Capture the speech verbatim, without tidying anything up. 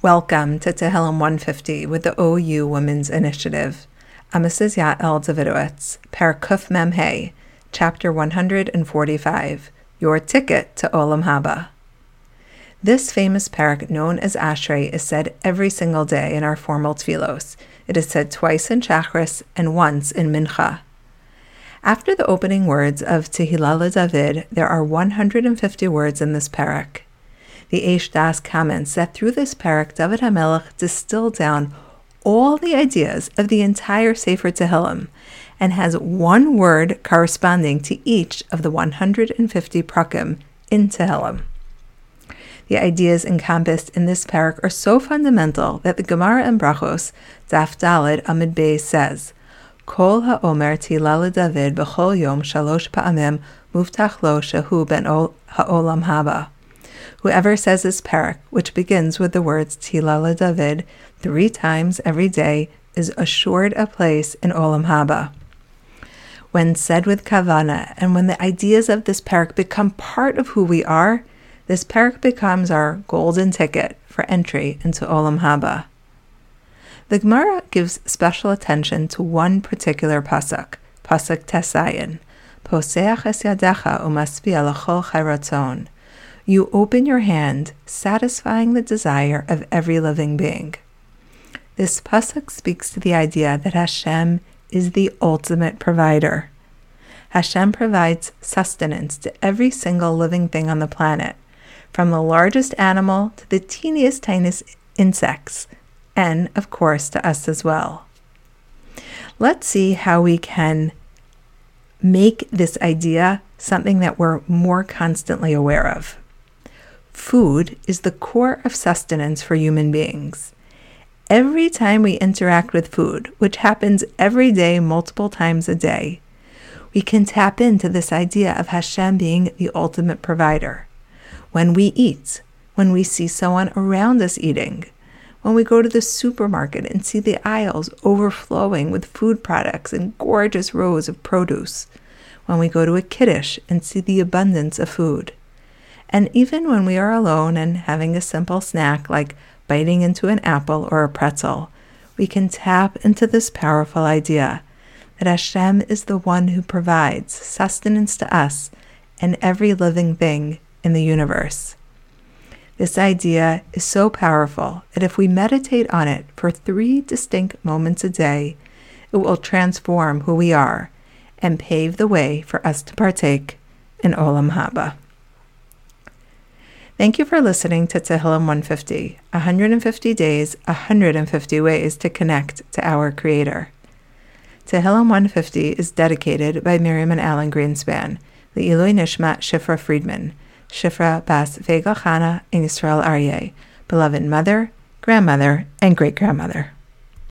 Welcome to Tehillim one fifty with the O U Women's Initiative. I'm Missus Yael Davidowitz, Perek Kuf Mem Hey, Chapter one hundred forty-five, Your Ticket to Olam Haba. This famous perek, known as Ashrei, is said every single day in our formal tefillos. It is said twice in Shachris and once in Mincha. After the opening words of Tehillah LeDavid, there are one hundred fifty words in this perek. The Eish Das comments that through this perek, David HaMelech distilled down all the ideas of the entire Sefer Tehillim and has one word corresponding to each of the one hundred fifty prakim in Tehillim. The ideas encompassed in this perek are so fundamental that the Gemara in Brachos, Daf Daled Amud Beis says, Kol ha'omer Tehillah LeDavid b'chol yom shalosh pa'amim muftach lo shehu ben ha'olam haba. Whoever says this perek, which begins with the words Tehillah LeDavid three times every day, is assured a place in Olam Haba. When said with kavana, and when the ideas of this perek become part of who we are, this perek becomes our golden ticket for entry into Olam Haba. The Gemara gives special attention to one particular pasuk, pasuk Tesayin, Poseach es yadecha umaspia l'chol chayratzon. You open your hand, satisfying the desire of every living being. This pasuk speaks to the idea that Hashem is the ultimate provider. Hashem provides sustenance to every single living thing on the planet, from the largest animal to the teeniest, tiniest insects, and, of course, to us as well. Let's see how we can make this idea something that we're more constantly aware of. Food is the core of sustenance for human beings. Every time we interact with food, which happens every day, multiple times a day, we can tap into this idea of Hashem being the ultimate provider. When we eat, when we see someone around us eating, when we go to the supermarket and see the aisles overflowing with food products and gorgeous rows of produce, when we go to a kiddush and see the abundance of food. And even when we are alone and having a simple snack like biting into an apple or a pretzel, we can tap into this powerful idea that Hashem is the one who provides sustenance to us and every living thing in the universe. This idea is so powerful that if we meditate on it for three distinct moments a day, it will transform who we are and pave the way for us to partake in Olam Haba. Thank you for listening to Tehillim one fifty, one hundred fifty days, one hundred fifty ways to connect to our Creator. Tehillim one fifty is dedicated by Miriam and Alan Greenspan, the Ilui Nishmat Shifra Friedman, Shifra Bas Vega Chana, and Yisrael Aryeh, beloved mother, grandmother, and great-grandmother.